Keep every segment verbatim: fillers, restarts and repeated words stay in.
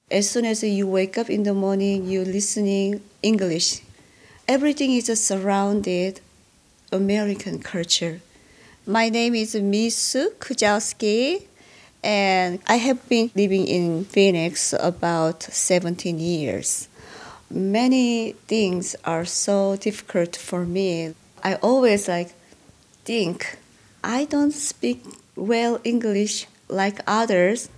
As soon as you wake up in the morning, you're listening English. Everything is surrounded American culture. My name is Misu Kujawski, and I have been living in Phoenix about seventeen years. Many things are so difficult for me. I always like think I don't speak well English like others.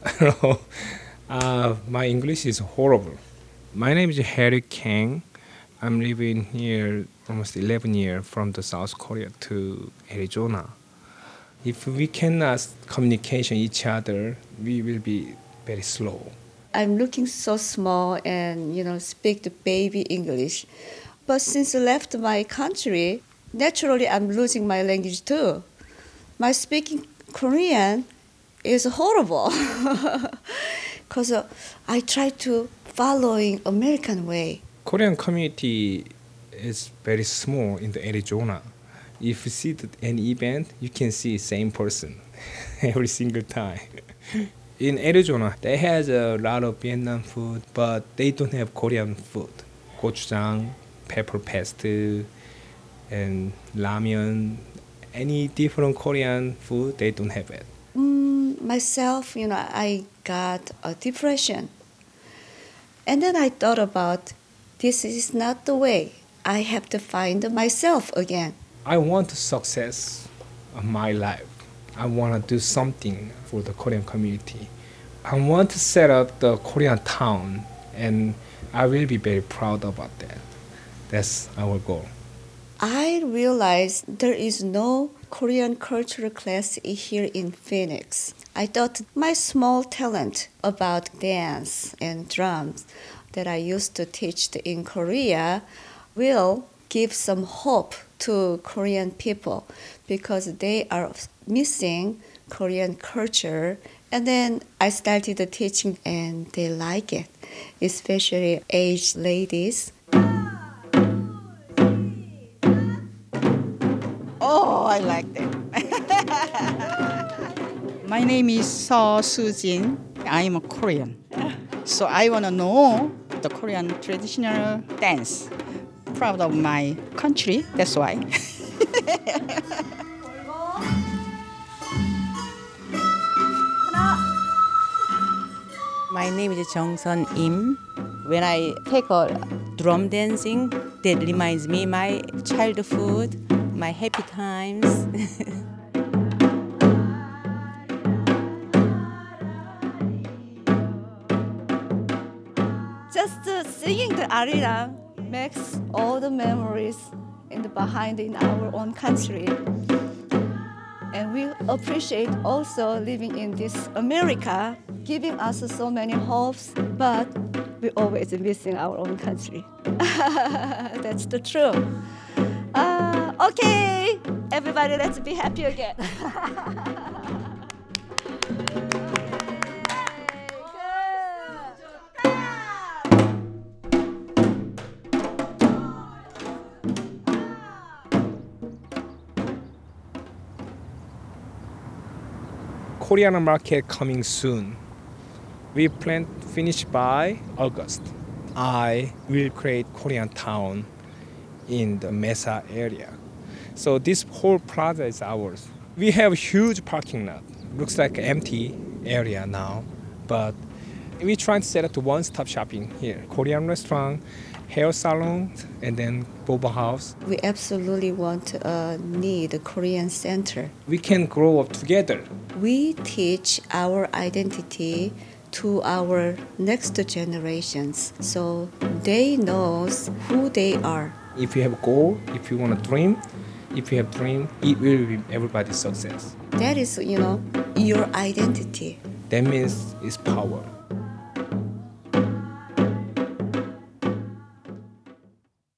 uh, my English is horrible. My name is Harry Kang. I'm living here almost eleven years from the South Korea to Arizona. If we cannot communicate each other, we will be very slow. I'm looking so small and you know speak the baby English. But since I left my country, naturally I'm losing my language too. My speaking Korean is horrible because uh, I try to following American way. Korean community is very small in the Arizona. If you see the, any event, you can see same person every single time. In Arizona, they has a lot of Vietnam food, but they don't have Korean food. Gochujang, pepper paste, and ramen. Any different Korean food, they don't have it. Mm, myself, you know, I got a depression. And then I thought about this is not the way. I have to find myself again. I want success of my life. I want to do something for the Korean community. I want to set up the Korean town, and I will be very proud about that. That's our goal. I realized there is no Korean cultural class here in Phoenix. I thought my small talent about dance and drums that I used to teach in Korea will give some hope to Korean people because they are missing Korean culture. And then I started teaching and they like it, especially aged ladies. Oh, I like that. My name is So Sujin. I'm a Korean. So I want to know the Korean traditional dance. Proud of my country, that's why. My name is Jung Sun Im. When I take a drum dancing, that reminds me my childhood, my happy times. Just uh, singing the arena makes all the memories in the behind in our own country. And we appreciate also living in this America, giving us so many hopes, but we always missing our own country. That's the truth. Uh, okay, everybody, let's be happy again. Korean market coming soon. We plan to finish by August. I will create Korean town in the Mesa area. So this whole plaza is ours. We have huge parking lot. Looks like empty area now, but we try to set up to one-stop shopping here. Korean restaurant, hair salon, and then boba house. We absolutely want to uh, need a Korean center. We can grow up together. We teach our identity to our next generations so they knows who they are. If you have a goal, if you want to dream, if you have dream, it will be everybody's success. That is, you know, your identity. That means it's power.